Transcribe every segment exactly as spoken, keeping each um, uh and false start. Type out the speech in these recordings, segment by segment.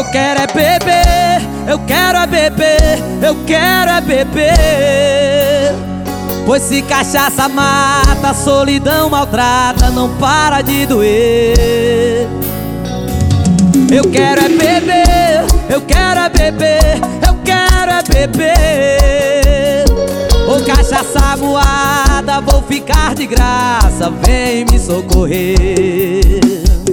quero é beber, eu quero é beber, eu quero é beber. Pois se cachaça mata, solidão maltrata, não para de doer. Eu quero é beber, eu quero é beber, eu quero é beber. Ô cachaça moada, vou ficar de graça, vem me socorrer.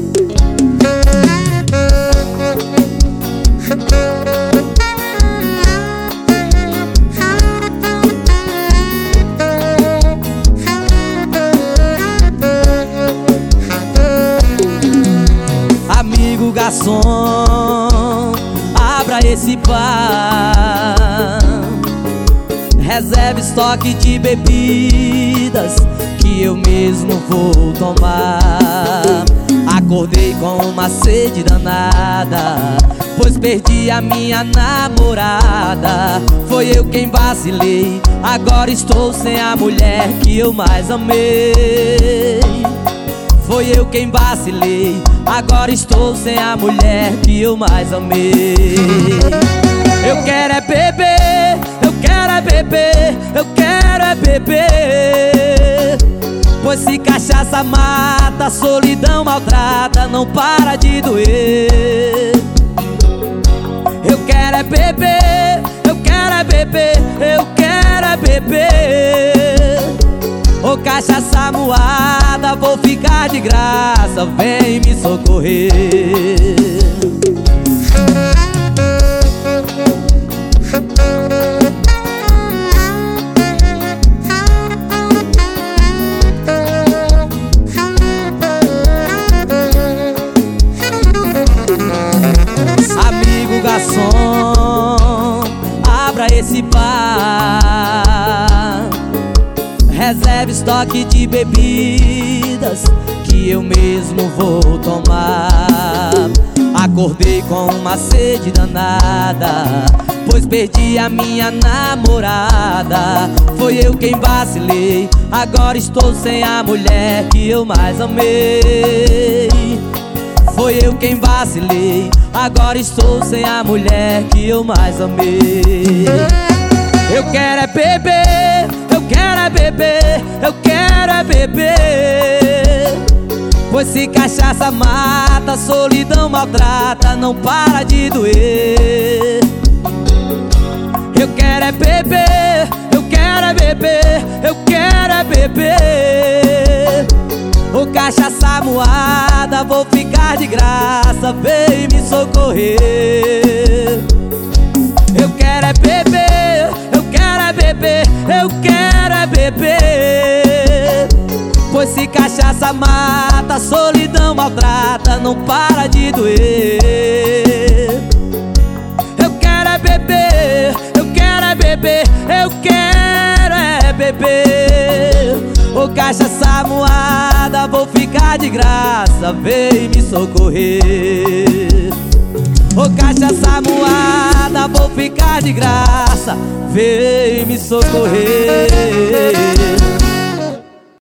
Amigo garçom, abra esse bar, reserve estoque de bebidas que eu mesmo vou tomar. Acordei com uma sede danada, pois perdi a minha namorada. Foi eu quem vacilei, agora estou sem a mulher que eu mais amei. Foi eu quem vacilei, agora estou sem a mulher que eu mais amei. Eu quero é beber, eu quero é beber, eu quero é beber. Pois se cachaça mata, solidão maltrata, não para de doer. Eu quero é beber, eu quero é beber, eu quero é beber. Ô cachaça moada, vou ficar de graça, vem me socorrer. Amigo garçom, abra esse bar, reserve estoque de bebidas que eu mesmo vou tomar. Acordei com uma sede danada, pois perdi a minha namorada. Foi eu quem vacilei, agora estou sem a mulher que eu mais amei. Foi eu quem vacilei, agora estou sem a mulher que eu mais amei. Eu quero é beber, eu quero é beber, eu quero é beber. Pois se cachaça mata, solidão maltrata, não para de doer. Eu quero é beber, eu quero é beber, eu quero é beber. Ô cachaça moada, vou ficar de graça, vem me socorrer. Eu quero é beber, eu quero é beber, eu quero é beber. Pois se cachaça mata, solidão maltrata, não para de doer. Eu quero é beber, eu quero é beber, eu quero é beber. Ô cachaça moada, vou ficar de graça, vem me socorrer. Ô cachaça moada, vou ficar de graça, vem me socorrer.